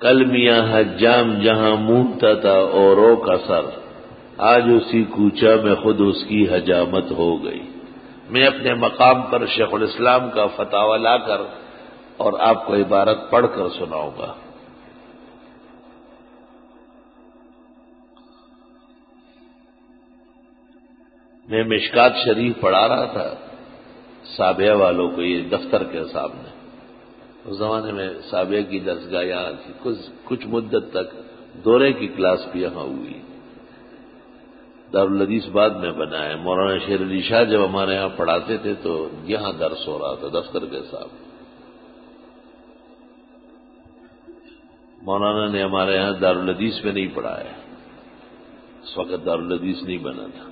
کل میاں حجام جہاں مونتا تھا اوروں کا سر، آج اسی کوچہ میں خود اس کی حجامت ہو گئی۔ میں اپنے مقام پر شیخ الاسلام کا فتاوی لا کر اور آپ کو عبارت پڑھ کر سناؤں گا۔ میں مشکات شریف پڑھا رہا تھا سابیہ والوں کو، یہ دفتر کے سامنے۔ اس زمانے میں سابیہ کی درسگاہ یہاں تھی، کچھ مدت تک دورے کی کلاس بھی یہاں ہوئی۔ دارالحدیث بعد میں بنا ہے۔ مولانا شیر علی شاہ جب ہمارے یہاں پڑھاتے تھے تو یہاں درس ہو رہا تھا دفتر کے سامنے۔ مولانا نے ہمارے یہاں دارالحدیث میں نہیں پڑھایا، اس وقت دارالحدیث نہیں بنا تھا۔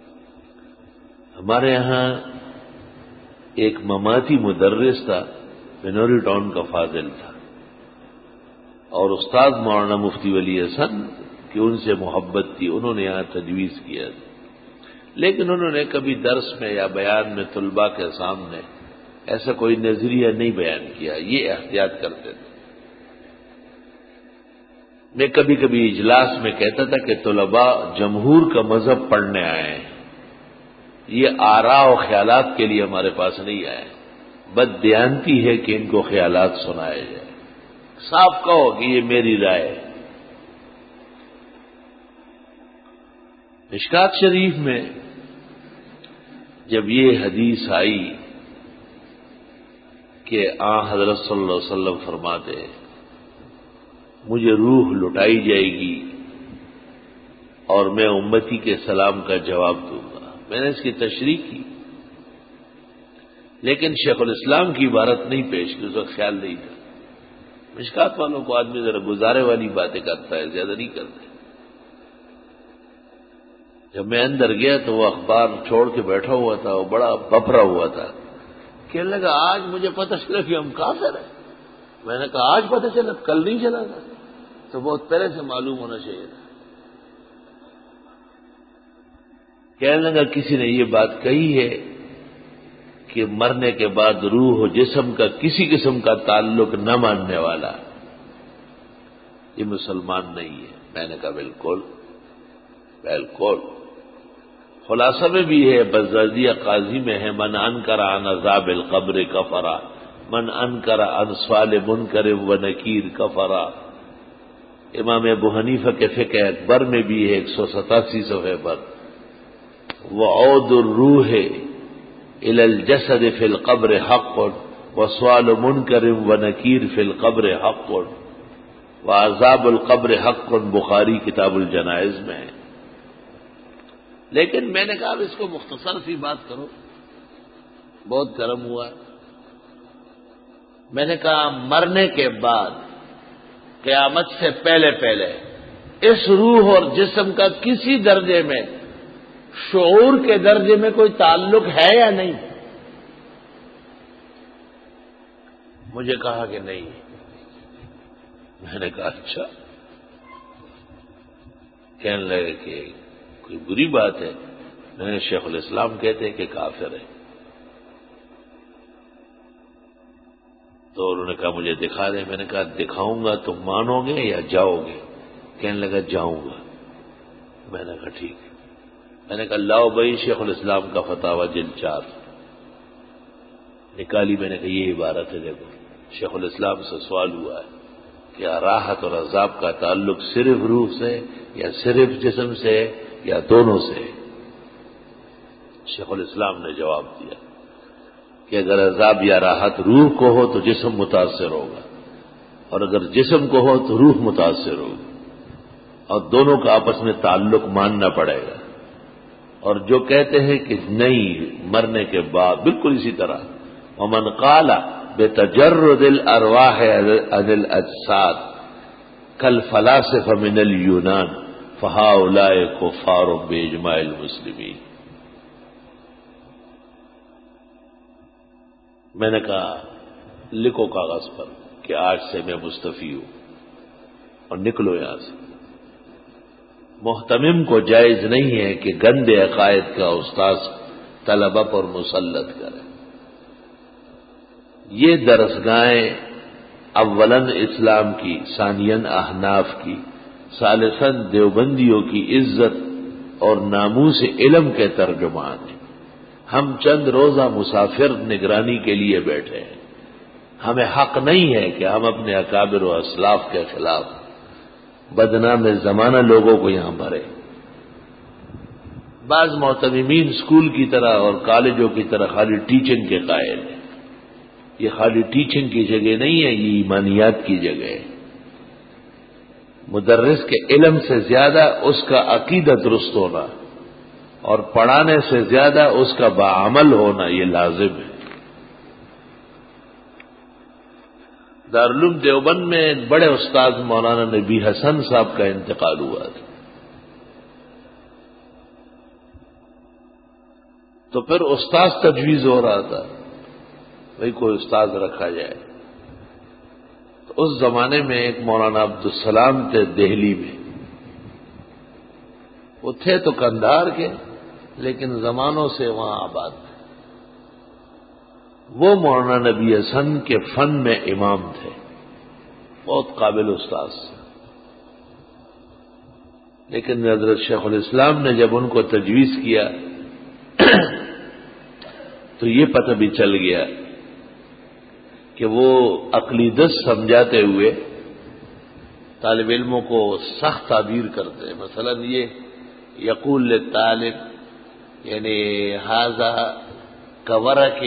ہمارے یہاں ایک مماتی مدرس تھا، بنوری ٹاؤن کا فاضل تھا، اور استاد مولانا مفتی ولی حسن کہ ان سے محبت تھی، انہوں نے یہاں تجویز کیا، لیکن انہوں نے کبھی درس میں یا بیان میں طلباء کے سامنے ایسا کوئی نظریہ نہیں بیان کیا، یہ احتیاط کرتے تھے۔ میں کبھی کبھی اجلاس میں کہتا تھا کہ طلباء جمہور کا مذہب پڑھنے آئے ہیں، یہ آراء و خیالات کے لیے ہمارے پاس نہیں آئے، بد دیانتی ہے کہ ان کو خیالات سنائے جائے، صاف کہو کہ یہ میری رائے ہے۔ مشکات شریف میں جب یہ حدیث آئی کہ حضرت صلی اللہ علیہ وسلم فرماتے مجھے روح لٹائی جائے گی اور میں امتی کے سلام کا جواب دوں گا، میں نے اس کی تشریح کی، لیکن شیخ الاسلام کی عبارت نہیں پیش کی، اس کا خیال نہیں تھا۔ مشکات والوں کو آدمی ذرا گزارے والی باتیں کرتا ہے، زیادہ نہیں کرتے۔ جب میں اندر گیا تو وہ اخبار چھوڑ کے بیٹھا ہوا تھا، وہ بڑا بپرا ہوا تھا، کہنے لگا آج مجھے پتہ چلا کہ ہم کافر ہیں۔ میں نے کہا آج پتہ چلا، کل نہیں چلا تھا، تو بہت پہلے سے معلوم ہونا چاہیے تھا۔ کہنے لگا کسی نے یہ بات کہی ہے کہ مرنے کے بعد روح و جسم کا کسی قسم کا تعلق نہ ماننے والا یہ مسلمان نہیں ہے۔ میں نے کہا بالکل بالکل، خلاصہ میں بھی ہے، بزازیہ قاضی میں ہے، من انکر عن عذاب القبر کفرا، من انکر عن سوال منکر و نکیر کفرا۔ امام ابو حنیفہ کے فقہ اکبر میں بھی ہے 187 صفحے پر، وعود الروح الى الجسد فی القبر حق وسوال منکر و نکیر فی القبر حق وعذاب القبر حق، بخاری کتاب الجنائز میں ہے۔ لیکن میں نے کہا اب اس کو مختصر سی بات کرو، بہت گرم ہوا۔ میں نے کہا مرنے کے بعد قیامت سے پہلے پہلے اس روح اور جسم کا کسی درجے میں، شعور کے درجے میں کوئی تعلق ہے یا نہیں؟ مجھے کہا کہ نہیں۔ میں نے کہا اچھا، کہنے لگے کہ کوئی بری بات ہے؟ میں نے شیخ الاسلام کہتے ہیں کہ کافر ہے۔ تو انہوں نے کہا مجھے دکھا دیں۔ میں نے کہا دکھاؤں گا تو مانو گے یا جاؤ گے؟ کہنے لگا جاؤں گا۔ میں نے کہا ٹھیک ہے۔ میں نے کہا لاؤ بھائی شیخ الاسلام کا فتاوی جلد 4 نکالی۔ میں نے کہا یہ عبارت ہے، دیکھو شیخ الاسلام سے سوال ہوا ہے کہ راحت اور عذاب کا تعلق صرف روح سے یا صرف جسم سے یا دونوں سے؟ شیخ الاسلام نے جواب دیا کہ اگر عذاب یا راحت روح کو ہو تو جسم متاثر ہوگا، اور اگر جسم کو ہو تو روح متاثر ہوگی، اور دونوں کا آپس میں تعلق ماننا پڑے گا۔ اور جو کہتے ہیں کہ نہیں مرنے کے بعد، بالکل اسی طرح ومن قال بتجرد الارواح عن الاجساد کالفلاسفہ من اليونان فہؤلاء کفار باجماع المسلمین۔ میں نے کہا لکھو کاغذ پر کہ آج سے میں مستعفی ہوں اور نکلو یہاں سے۔ محتمم کو جائز نہیں ہے کہ گندے عقائد کا استاذ طلبہ پر مسلط کرے۔ یہ درسگاہیں اولاً اسلام کی، ثانیاً احناف کی، ثالثاً دیوبندیوں کی عزت اور ناموس علم کے ترجمان ہیں۔ ہم چند روزہ مسافر نگرانی کے لیے بیٹھے ہیں۔ ہمیں حق نہیں ہے کہ ہم اپنے اکابر و اسلاف کے خلاف بدنام زمانہ لوگوں کو یہاں بھریں۔ بعض معتممین اسکول کی طرح اور کالجوں کی طرح خالی ٹیچنگ کے قائل ہیں۔ یہ خالی ٹیچنگ کی جگہ نہیں ہے، یہ ایمانیات کی جگہ ہے۔ مدرس کے علم سے زیادہ اس کا عقیدہ درست ہونا اور پڑھانے سے زیادہ اس کا باعمل ہونا یہ لازم ہے۔ دارالعلوم دیوبند میں ایک بڑے استاد مولانا نبی حسن صاحب کا انتقال ہوا تھا، تو پھر استاد تجویز ہو رہا تھا بھئی کوئی استاد رکھا جائے۔ تو اس زمانے میں ایک مولانا عبدالسلام تھے دہلی میں، وہ تھے تو قندھار کے لیکن زمانوں سے وہاں آباد تھے۔ وہ مولانا نبی حسن کے فن میں امام تھے، بہت قابل استاد تھے، لیکن حضرت شیخ الاسلام نے جب ان کو تجویز کیا تو یہ پتہ بھی چل گیا کہ وہ عقلیدت سمجھاتے ہوئے طالب علموں کو سخت تعبیر کرتے ہیں۔ مثلا یہ یقول للطالب یعنی ھذا کورق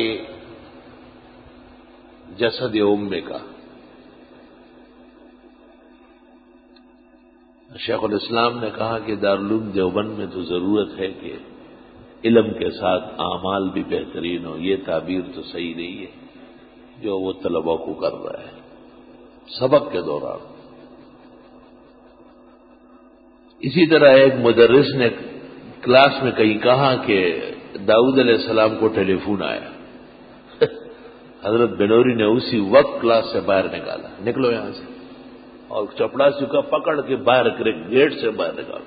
جسد کا۔ شیخ الاسلام نے کہا کہ دارالعلوم دیوبند میں تو ضرورت ہے کہ علم کے ساتھ اعمال بھی بہترین ہو، یہ تعبیر تو صحیح نہیں ہے جو وہ طلباء کو کر رہا ہے سبق کے دوران۔ اسی طرح ایک مدرس نے کلاس میں کہیں کہا کہ داؤد علیہ السلام کو ٹیلی فون آیا۔ حضرت بنوری نے اسی وقت کلاس سے باہر نکالا، نکلو یہاں سے، اور چپڑاسی کا پکڑ کے باہر کرے، گیٹ سے باہر نکالو۔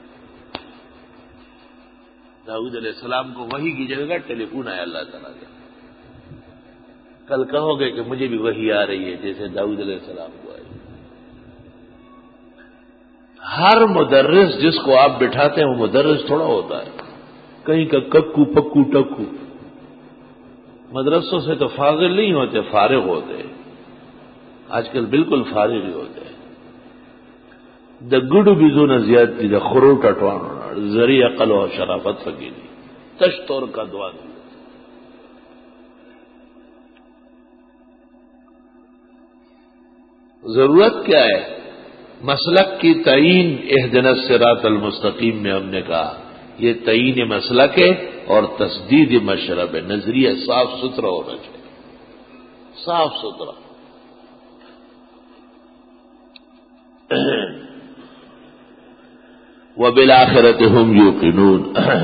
داؤد علیہ السلام کو وحی کی جگہ ٹیلی فون آیا اللہ تعالیٰ کا۔ کل کہو گے کہ مجھے بھی وحی آ رہی ہے جیسے داؤد علیہ السلام کو آئی۔ ہر مدرس جس کو آپ بٹھاتے ہیں وہ مدرس تھوڑا ہوتا ہے، کہیں کا ککو پکو ٹکو۔ مدرسوں سے تو فاضل نہیں ہوتے، فارغ ہوتے، آج کل بالکل فارغ ہی ہوتے ہیں۔ دا گڈو بیزو نہ زیادتی دا خروٹ اٹوانا ذریعہ عقل و شرافت فقیری تشتور کا دعا دی۔ ضرورت کیا ہے؟ مسلک کی تعین اہدنا الصراط المستقیم میں ہم نے کہا یہ تعین مسلک ہے اور تسدید مشرب ہے۔ نظریہ صاف ستھرا ہونا چاہیے، صاف ستھرا۔ وبالآخرۃ ہم یوقنون۔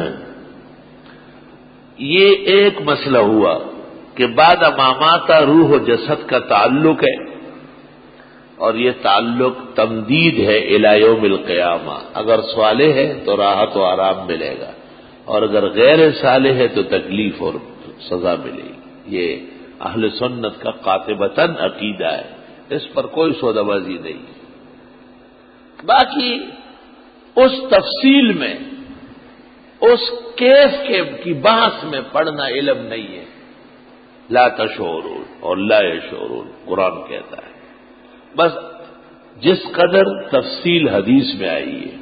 یہ ایک مسئلہ ہوا کہ بعد ما مات روح و جسد کا تعلق ہے، اور یہ تعلق تمدید ہے الی یوم القیامہ۔ اگر صالح ہے تو راحت و آرام ملے گا، اور اگر غیر صالح ہے تو تکلیف اور سزا ملے گی۔ یہ اہل سنت کا قاطبتاً عقیدہ ہے، اس پر کوئی سودہ بازی نہیں۔ باقی اس تفصیل میں، اس کیس کی بحث میں پڑھنا علم نہیں ہے۔ لا تشعرون اور لا یشعرون قرآن کہتا ہے۔ بس جس قدر تفصیل حدیث میں آئی ہے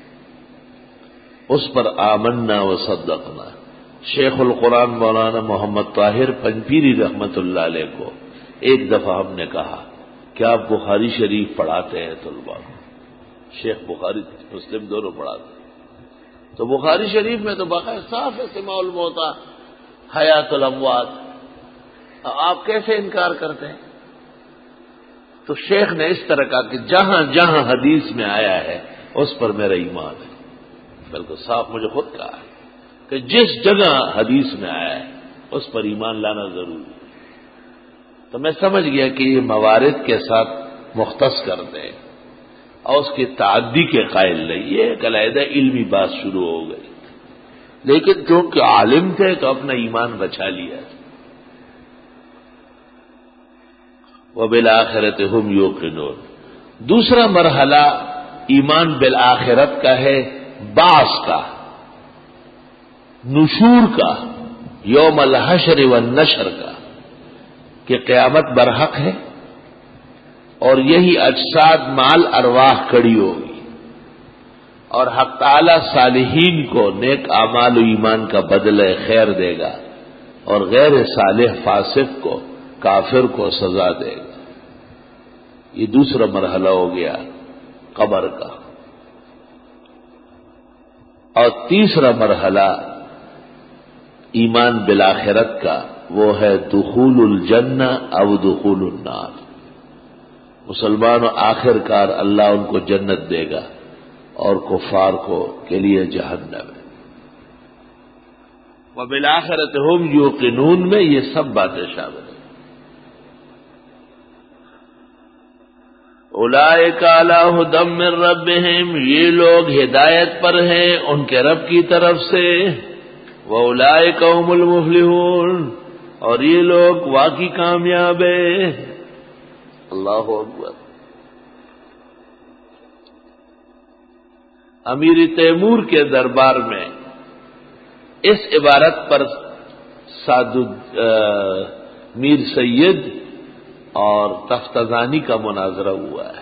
اس پر آمنا و صدقنا۔ شیخ القرآن مولانا محمد طاہر پنجپیری رحمت اللہ علیہ کو ایک دفعہ ہم نے کہا کہ آپ بخاری شریف پڑھاتے ہیں طلباء کو۔ شیخ بخاری مسلم دونوں پڑھاتے ہیں، تو بخاری شریف میں تو باقاعدہ صاف ہے سماع الموتیٰ حیات الاموات، آپ کیسے انکار کرتے ہیں؟ تو شیخ نے اس طرح کہا کہ جہاں جہاں حدیث میں آیا ہے اس پر میرا ایمان ہے۔ بالکل صاف مجھے خود کہا ہے کہ جس جگہ حدیث میں آیا ہے اس پر ایمان لانا ضروری ہے۔ تو میں سمجھ گیا کہ یہ موارد کے ساتھ مختص کرتے ہیں اور اس کی تعدی کے قائل نہیں، یہ ایک علیحدہ علمی بات شروع ہو گئی، لیکن چونکہ عالم تھے تو اپنا ایمان بچا لیا۔ وبالآخرۃ هم یوقنون۔ دوسرا مرحلہ ایمان بالآخرت کا ہے، بعث کا، نشور کا، یوم الحشر والنشر کا، کہ قیامت برحق ہے اور یہی اجساد مال ارواح کھڑی ہوگی اور حق تعالی صالحین کو نیک اعمال و ایمان کا بدلہ خیر دے گا اور غیر صالح فاسق کو، کافر کو سزا دے گا۔ یہ دوسرا مرحلہ ہو گیا قبر کا۔ اور تیسرا مرحلہ ایمان بالآخرت کا، وہ ہے دخول الجنہ او دخول النار۔ مسلمانوں آخر کار اللہ ان کو جنت دے گا اور کفار کو کے لیے جہنم ہے۔ وبالآخرۃ هم یوقنون میں یہ سب باتیں شامل ہیں۔ اولئک علی ھدی من ربہم، یہ لوگ ہدایت پر ہیں ان کے رب کی طرف سے، واولئک ھم المفلحون، اور یہ لوگ واقعی کامیاب ہیں۔ اللہ اکبر۔ امیر تیمور کے دربار میں اس عبارت پر میر سید اور تفتزانی کا مناظرہ ہوا ہے۔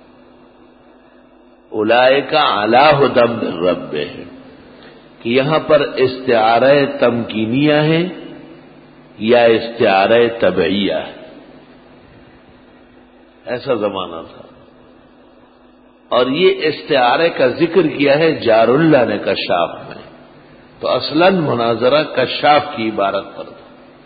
اولئک علی ھدی من ربہم، کہ یہاں پر استعارہ تمکینیہ ہے یا استعارہ تبعیہ ہے، ایسا زمانہ تھا۔ اور یہ استعارے کا ذکر کیا ہے جار اللہ نے کشاف میں، تو اصلاً مناظرہ کشاف کی عبارت پر تھا۔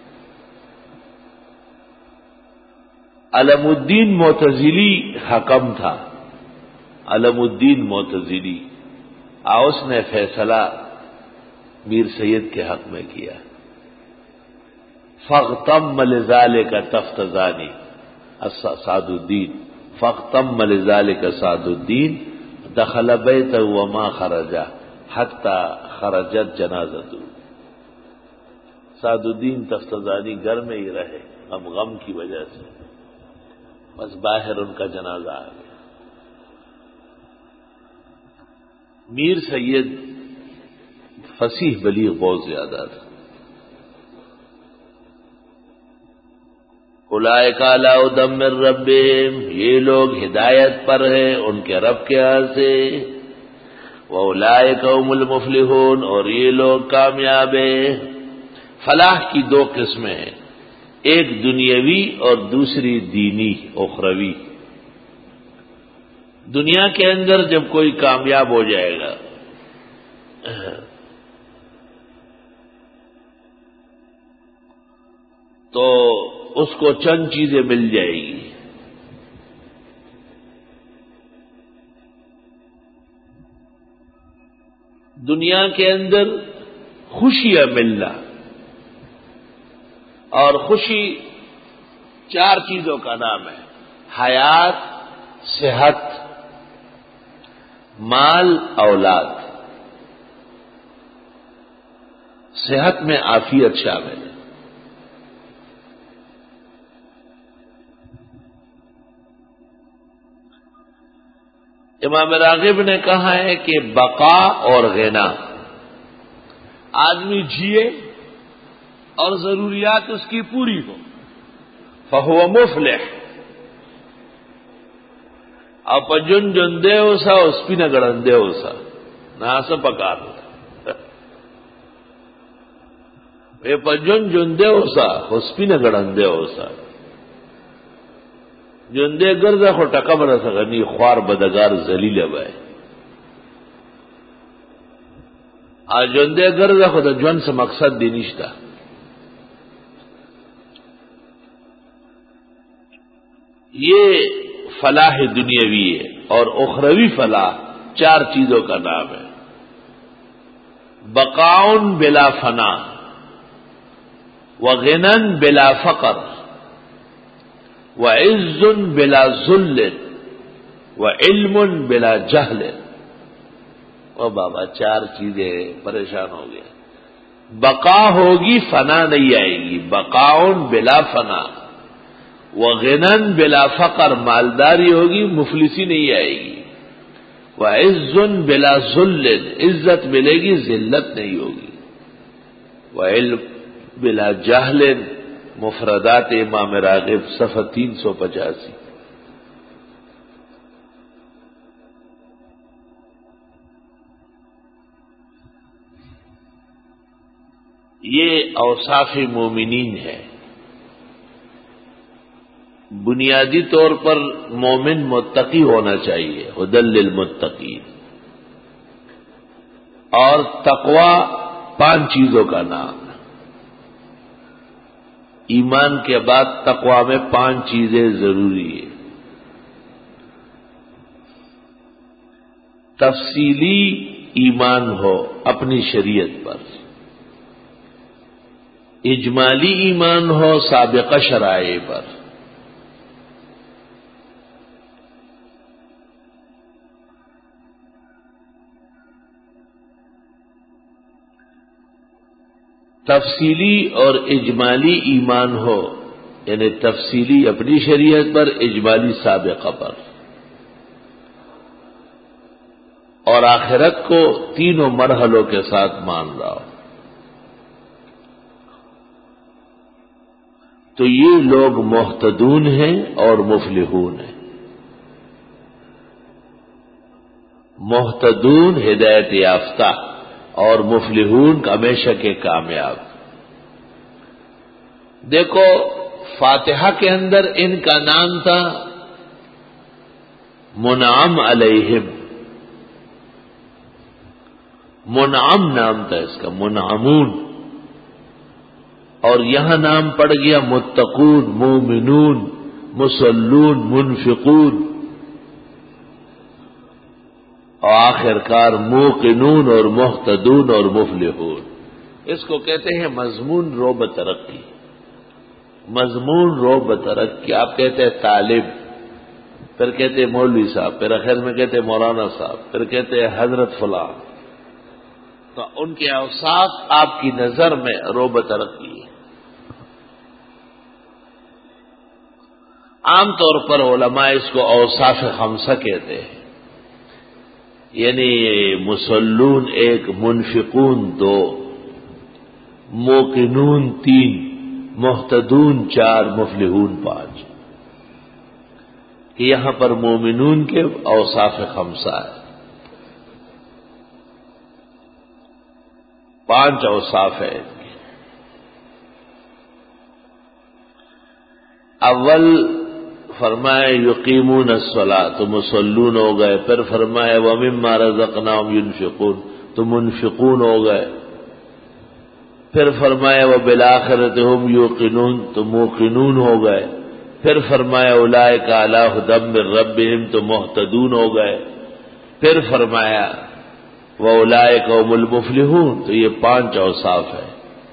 علم الدین معتزلی حکم تھا، علم الدین معتزلی، اس نے فیصلہ میر سید کے حق میں کیا۔ فاغتم لذالک تفتزانی سعد الدین، فاغتم لذالک سعد الدین، دخل بیتہ وما خرج حتی خرجت جنازتہ۔ سعد الدین تفتزانی گھر میں ہی رہے غم کی وجہ سے، بس باہر ان کا جنازہ آ گیا۔ میر سید فصیح بلیغ بہت زیادہ تھا۔ اولئک علی ھدی من ربہم، یہ لوگ ہدایت پر ہیں ان کے رب کے ہاں سے، واولئک ھم المفلحون، اور یہ لوگ کامیاب ہیں۔ فلاح کی دو قسمیں ہیں، ایک دنیاوی اور دوسری دینی اخروی۔ دنیا کے اندر جب کوئی کامیاب ہو جائے گا تو اس کو چند چیزیں مل جائے گی۔ دنیا کے اندر خوشیاں ملنا، اور خوشی چار چیزوں کا نام ہے، حیات، صحت، مال، اولاد۔ صحت میں عافیت شامل ہے۔ امام راغب نے کہا ہے کہ بقا اور غنا، آدمی جیے اور ضروریات اس کی پوری ہو، فہو مفلح۔ آپ جن جن دے ہو سا اس پی نہ گڑن دے ہو سا نہ سا پکار ہو پجن جن دے ہو سا اس پی نہ گڑن دے ہو سا جن دے گردا خو ٹکا بنا سکنی خوار بدگار ذلیل بائے آج جن دے گردا خو دا جن سے مقصد دی نشتا۔ یہ فلاح دنیاوی ہے، اور اخروی فلاح چار چیزوں کا نام ہے، بقاؤن بلا فنا، وغنن بلا فقر، وعز بلا ذل، وعلم بلا جہل۔ او بابا چار چیزیں پریشان ہو گیا۔ بقا ہوگی، فنا نہیں آئے گی، بقاؤن بلا فنا، وغنن بلا فقر، مالداری ہوگی مفلسی نہیں آئے گی. وعز بلا ذل، عزت ملے گی ذلت نہیں ہوگی. وعلم بلا جہل، مفردات امام راغب صفحہ 385. یہ اوصاف مومنین ہے. بنیادی طور پر مومن متقی ہونا چاہیے، ہدی للمتقین. اور تقوی 5 چیزوں کا نام ہے. ایمان کے بعد تقوی میں 5 چیزیں ضروری ہیں. تفصیلی ایمان ہو اپنی شریعت پر، اجمالی ایمان ہو سابقہ شرائع پر، تفصیلی اور اجمالی ایمان ہو، یعنی تفصیلی اپنی شریعت پر، اجمالی سابقہ پر، اور آخرت کو 3 مرحلوں کے ساتھ مان رہا ہو. تو یہ لوگ محتدون ہیں اور مفلحون ہیں. محتدون ہدایت یافتہ اور مفلحون ہمیشہ کے کامیاب. دیکھو فاتحہ کے اندر ان کا نام تھا منعم علیہم، منعم نام تھا اس کا، منعمون. اور یہاں نام پڑ گیا متقون، مومنون، مصلون، منفقون، اور آخرکار موقنون اور محتدون اور مفلحون. اس کو کہتے ہیں مضمون رو بترقی. مضمون رو بترقی. آپ کہتے ہیں طالب، پھر کہتے ہیں مولوی صاحب، پھر آخر میں کہتے ہیں مولانا صاحب، پھر کہتے ہیں حضرت فلاں. تو ان کے اوصاف آپ کی نظر میں رو بترقی. عام طور پر علماء اس کو اوصاف خمسہ کہتے ہیں، یعنی مصلون 1، منفقون 2، موقنون 3، محتدون 4، مفلحون 5. کہ یہاں پر مومنون کے اوصاف خمسہ ہے. 5 اوصاف ہے. اول فرمائے یقیمون الصلاۃ، تو مصلون ہو گئے. پھر فرمائے ومما رزقناہم ینفقون، تو منفقون ہو گئے. پھر فرمائے وبالآخرۃ ھم یوقنون، تو موقنون ہو گئے. پھر فرمایا اولئک علی ھدی من ربہم، تو محتدون ہو گئے. پھر فرمایا واولئک ھم المفلحون. تو یہ 5 اوصاف ہے.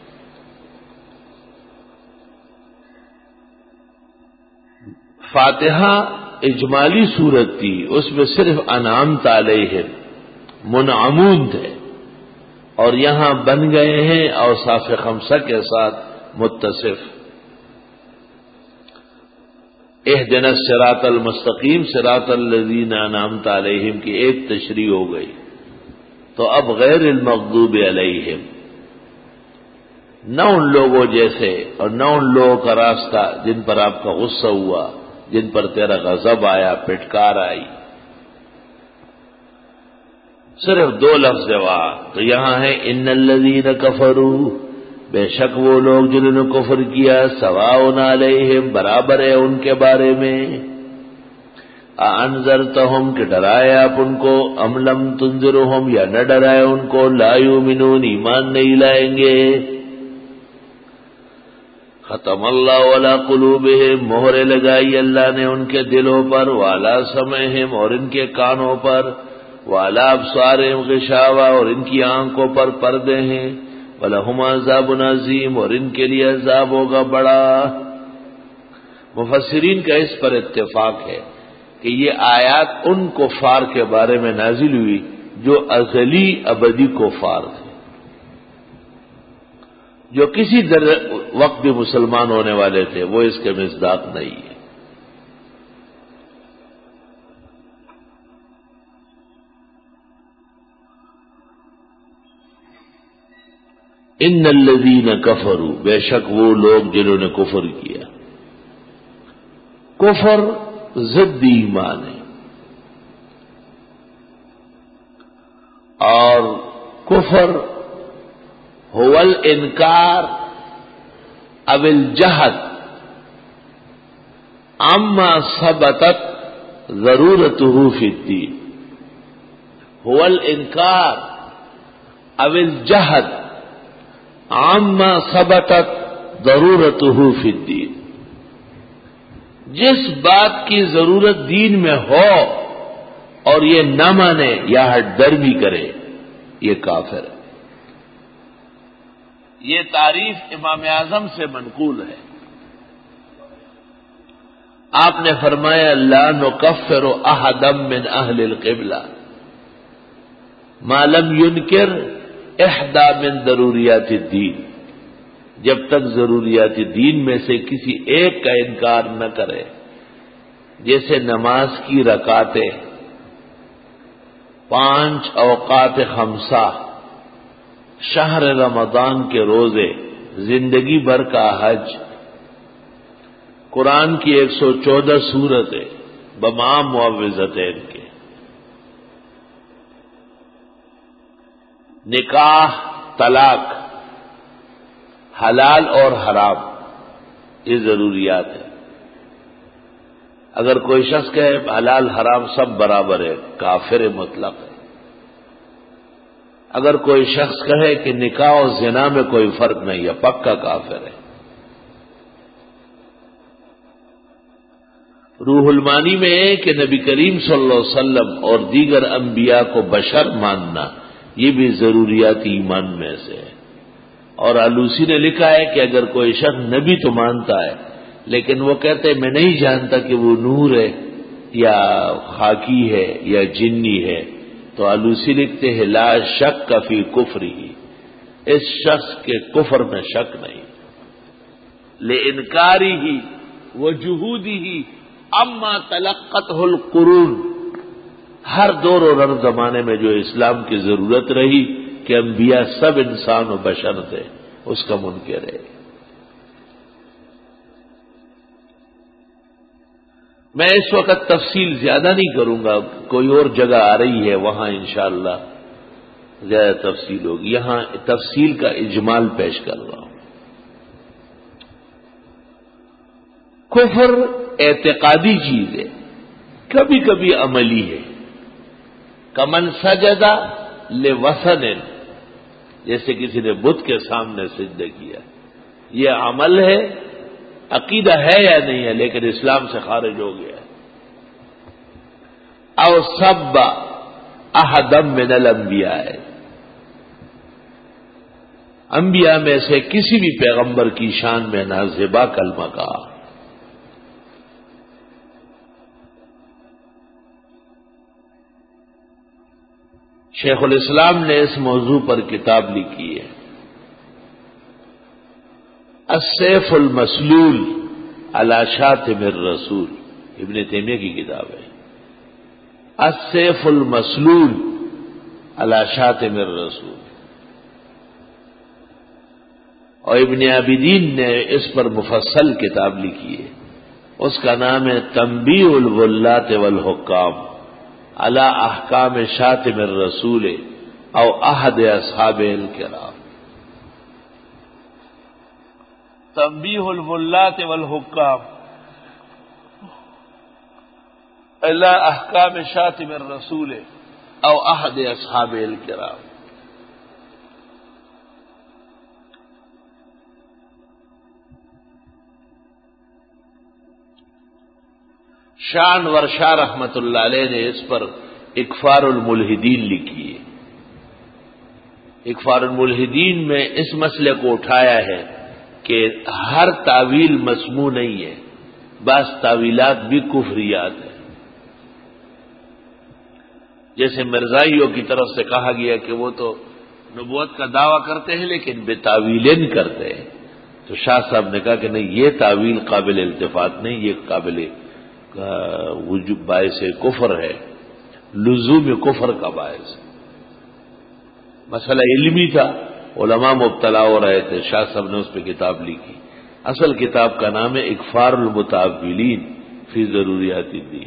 فاتحہ اجمالی صورت تھی، اس میں صرف انعمت علیہم، منعمون تھے، اور یہاں بن گئے ہیں اوصاف خمسہ کے ساتھ متصف. اہدنا الصراط المستقیم صراط الذین انعمت علیہم کی ایک تشریح ہو گئی. تو اب غیر المغضوب علیہم، نہ ان لوگوں جیسے اور نہ ان لوگوں کا راستہ جن پر آپ کا غصہ ہوا، جن پر تیرا غضب آیا، پٹکار آئی. صرف 2 لفظ وہاں. تو یہاں ہے ان الذین کفروا، بے شک وہ لوگ جنہوں نے کفر کیا، سواء علیہم، برابر ہے ان کے بارے میں. انذرتہم، کہ ڈرائے آپ ان کو، ام لم تنذرہم، یا نہ ڈرائے ان کو، لا یؤمنون، ایمان نہیں لائیں گے. ختم اللہ علی قلوبہم، مہرے لگائی اللہ نے ان کے دلوں پر، وعلی سمعہم، اور ان کے کانوں پر، وعلی ابصارہم غشاوہ، اور ان کی آنکھوں پر پردے ہیں، ولہم عذاب عظیم، اور ان کے لیے عذاب ہوگا بڑا. مفسرین کا اس پر اتفاق ہے کہ یہ آیات ان کفار کے بارے میں نازل ہوئی جو ازلی ابدی کفار تھے، جو کسی وقت بھی مسلمان ہونے والے تھے. وہ اس کے مصداق نہیں ہے. ان الذین کفروا، بے شک وہ لوگ جنہوں نے کفر کیا. کفر ضد ایمان ہے، اور کفر هو الانکار او الجہد عما ثبتت ضرورته فی الدین. هو الانکار او الجہد عما ثبتت ضرورته فی الدین. جس بات کی ضرورت دین میں ہو اور یہ نہ مانے یا ہٹ درمی کرے، یہ کافر ہے. یہ تعریف امام اعظم سے منقول ہے. آپ نے فرمایا لا نکفر احدا من اہل القبلہ ما لم ينکر احدى من ضروریات الدین. جب تک ضروریات دین میں سے کسی ایک کا انکار نہ کرے، جیسے نماز کی رکعتیں، 5 اوقات خمسہ، شہر رمضان کے روزے، زندگی بھر کا حج، قرآن کی 114 سورتیں بمام معوذتین کے، نکاح، طلاق، حلال اور حرام، یہ ضروریات ہے. اگر کوئی شخص کہے حلال حرام سب برابر ہے، کافر مطلق ہے. اگر کوئی شخص کہے کہ نکاح اور زنا میں کوئی فرق نہیں ہے، پکا کافر ہے. روح المانی میں ہے کہ نبی کریم صلی اللہ علیہ وسلم اور دیگر انبیاء کو بشر ماننا یہ بھی ضروریات ایمان میں سے ہے. اور آلوسی نے لکھا ہے کہ اگر کوئی شخص نبی تو مانتا ہے لیکن وہ کہتے میں نہیں جانتا کہ وہ نور ہے یا خاکی ہے یا جنی ہے، تو آلوسی لکھتے ہیں لا شک فی کفری، اس شخص کے کفر میں شک نہیں. لانکاری ہی وجحودی ہی اما تلقتہ القرون، ہر دور اور ہر زمانے میں جو اسلام کی ضرورت رہی کہ انبیاء سب انسان و بشر تھے، اس کا منکر ہے. میں اس وقت تفصیل زیادہ نہیں کروں گا، کوئی اور جگہ آ رہی ہے وہاں انشاءاللہ زیادہ تفصیل ہوگی. یہاں تفصیل کا اجمال پیش کر رہا ہوں. کفر اعتقادی چیز ہے، کبھی کبھی عملی ہے. کمن سجدہ لوثن، جیسے کسی نے بت کے سامنے سجدہ کیا، یہ عمل ہے، عقیدہ ہے یا نہیں ہے لیکن اسلام سے خارج ہو گیا. او سب احدا من الانبیاء، انبیاء میں سے کسی بھی پیغمبر کی شان میں نازبہ کلمہ کہا. شیخ الاسلام نے اس موضوع پر کتاب لکھی ہے، السیف المسلول علی شاتم الرسول، ابن تیمیہ کی کتاب ہے. السیف المسلول علی شاتم الرسول. اور ابن عابدین نے اس پر مفصل کتاب لکھی ہے، اس کا نام ہے تنبیہ الولات والحکام علی احکام شاتم الرسول او احد اصحاب الکرام. تنبیہ الولات والحکام علی احکام شاتم الرسول او احد اصحاب الکرام. شان ورشا رحمت اللہ علیہ نے اس پر اکفار الملحدین لکھی ہے. اکفار الملحدین میں اس مسئلے کو اٹھایا ہے کہ ہر تعویل مسموع نہیں ہے، بعض تعویلات بھی کفریات ہیں. جیسے مرزائیوں کی طرف سے کہا گیا کہ وہ تو نبوت کا دعویٰ کرتے ہیں لیکن بے تعویلیں کرتے ہیں، تو شاہ صاحب نے کہا کہ نہیں، یہ تعویل قابل التفات نہیں، یہ قابل وجوب باعث کفر ہے، لزوم کفر کا باعث. مسئلہ علمی تھا علماء مبتلا ہو رہے تھے، شاہ صاحب نے اس پہ کتاب لکھی. اصل کتاب کا نام ہے اکفار المتاولین فی ضروریات الدین.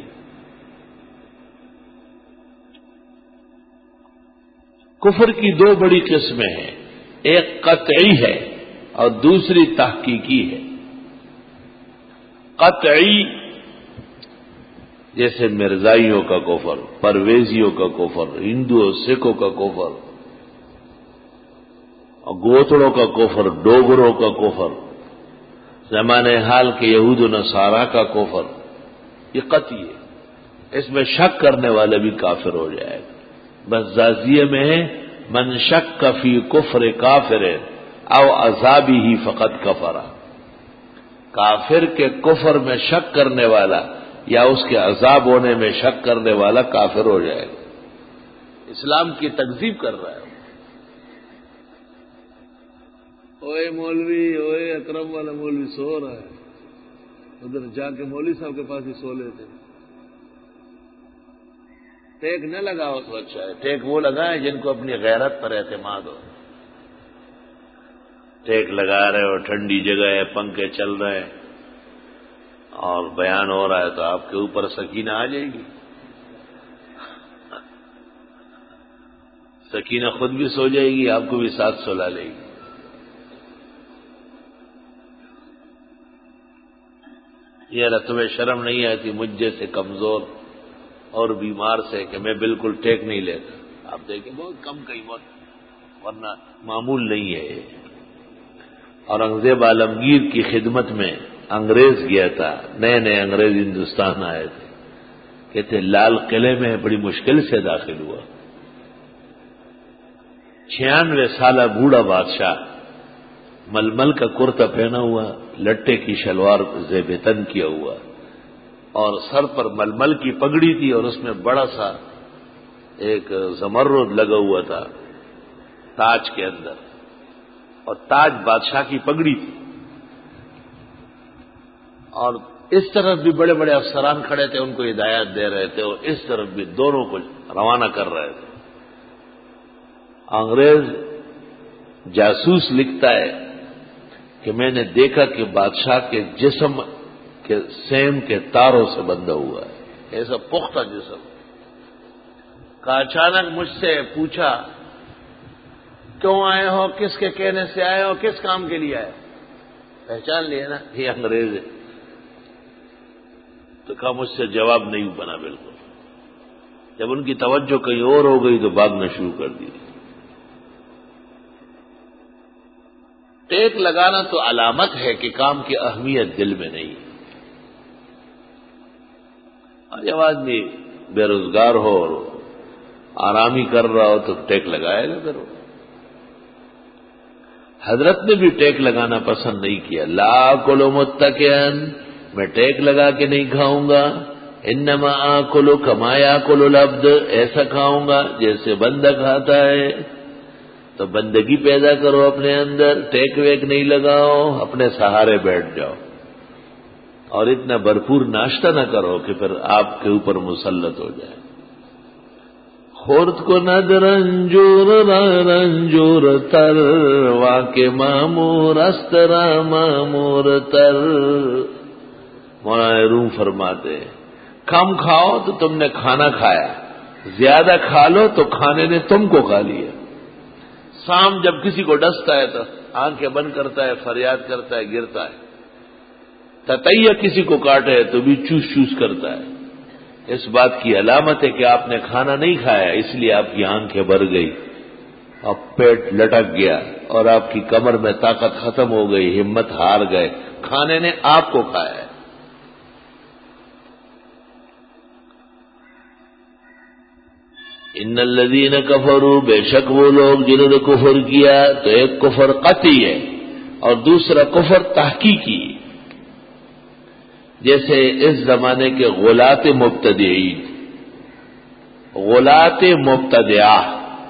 کفر کی دو بڑی قسمیں ہیں، ایک قطعی ہے اور دوسری تحقیقی ہے. قطعی جیسے مرزائیوں کا کفر، پرویزیوں کا کفر، ہندو اور سکھوں کا کفر، گوتڑوں کا کفر، ڈوگروں کا کفر، زمانے حال کے یہود و نصارہ کا کفر، یہ قطعی ہے. اس میں شک کرنے والا بھی کافر ہو جائے گا. بس زازیہ میں ہے من شک فی کفر کافر او عذابی ہی فقط کفرا. کافر کے کفر میں شک کرنے والا یا اس کے عذاب ہونے میں شک کرنے والا کافر ہو جائے گا. اسلام کی تکذیب کر رہا ہے. اوے مولوی، اوے اکرم والا مولوی سو رہا ہے، ادھر جا کے مولوی صاحب کے پاس ہی سو لیتے. ٹیک نہ لگاؤ تو اچھا ہے. ٹیک وہ لگائیں جن کو اپنی غیرت پر اعتماد ہو. ٹیک لگا رہے ہو، ٹھنڈی جگہ ہے، پنکھے چل رہے ہیں اور بیان ہو رہا ہے تو آپ کے اوپر سکینہ آ جائے گی. سکینہ خود بھی سو جائے گی، آپ کو بھی ساتھ سلا لے گی. یہ تمہیں شرم نہیں آتی مجھ جیسے کمزور اور بیمار سے کہ میں بالکل ٹیک نہیں لیتا؟ آپ دیکھیں بہت کم قیمت، ورنہ معمول نہیں ہے یہ. اورنگزیب عالمگیر کی خدمت میں انگریز گیا تھا، نئے نئے انگریز ہندوستان آئے تھے. کہتے لال قلعے میں بڑی مشکل سے داخل ہوا. 96 سالہ بوڑھا بادشاہ، ململ کا کرتا پہنا ہوا، لٹے کی شلوار زیب تن کیا ہوا اور سر پر ململ کی پگڑی تھی اور اس میں بڑا سا ایک زمرد لگا ہوا تھا تاج کے اندر، اور تاج بادشاہ کی پگڑی تھی. اور اس طرف بھی بڑے بڑے افسران کھڑے تھے، ان کو ہدایات دے رہے تھے، اور اس طرف بھی دونوں کو روانہ کر رہے تھے. انگریز جاسوس لکھتا ہے کہ میں نے دیکھا کہ بادشاہ کے جسم کے سیم کے تاروں سے بندھا ہوا ہے، ایسا پختہ جسم. کا اچانک مجھ سے پوچھا کیوں آئے ہو، کس کے کہنے سے آئے ہو، کس کام کے لیے آئے؟ پہچان لیا نا یہ انگریز ہے. تو کہا مجھ سے جواب نہیں بنا بالکل. جب ان کی توجہ کہیں اور ہو گئی تو بھاگنا شروع کر دی. ٹیک لگانا تو علامت ہے کہ کام کی اہمیت دل میں نہیں. اور جب آدمی بے روزگار ہو اور آرامی کر رہا ہو تو ٹیک لگائے گا کرو. حضرت نے بھی ٹیک لگانا پسند نہیں کیا. لا آکل متکئن، میں ٹیک لگا کے نہیں کھاؤں گا. انما آکل کما یاکل العبد، ایسا کھاؤں گا جیسے بندہ کھاتا ہے. تو بندگی پیدا کرو اپنے اندر، ٹیک ویک نہیں لگاؤ، اپنے سہارے بیٹھ جاؤ. اور اتنا بھرپور ناشتہ نہ کرو کہ پھر آپ کے اوپر مسلط ہو جائے. خورد کو ند رنجور رنجور تر، واقع مامور استرا مامور تر. مولانا روم فرماتے ہیں کم کھاؤ تو تم نے کھانا کھایا، زیادہ کھا لو تو کھانے نے تم کو کھا لیا. سام جب کسی کو ڈستا ہے تو آنکھیں بند کرتا ہے، فریاد کرتا ہے، گرتا ہے. تتیا کسی کو کاٹے تو بھی چوس چوس کرتا ہے. اس بات کی علامت ہے کہ آپ نے کھانا نہیں کھایا، اس لیے آپ کی آنکھیں بھر گئی، اب پیٹ لٹک گیا اور آپ کی کمر میں طاقت ختم ہو گئی، ہمت ہار گئے. کھانے نے آپ کو کھایا ہے. ان الذین کفروا، بے شک وہ لوگ جنہوں نے کفر کیا، تو ایک کفر قطعی ہے اور دوسرا کفر تحقیقی. جیسے اس زمانے کے غلات مبتدعین، غلات مبتدعہ،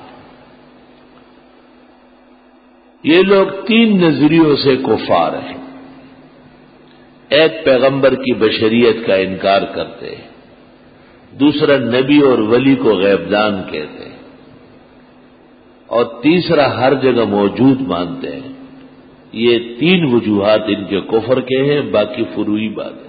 یہ لوگ 3 نظریوں سے کفار ہیں. ایک پیغمبر کی بشریت کا انکار کرتے ہیں، دوسرا نبی اور ولی کو غیب دان کہتے ہیں، اور تیسرا ہر جگہ موجود مانتے ہیں. یہ 3 وجوہات ان کے کفر کے ہیں، باقی فروعی بات ہے.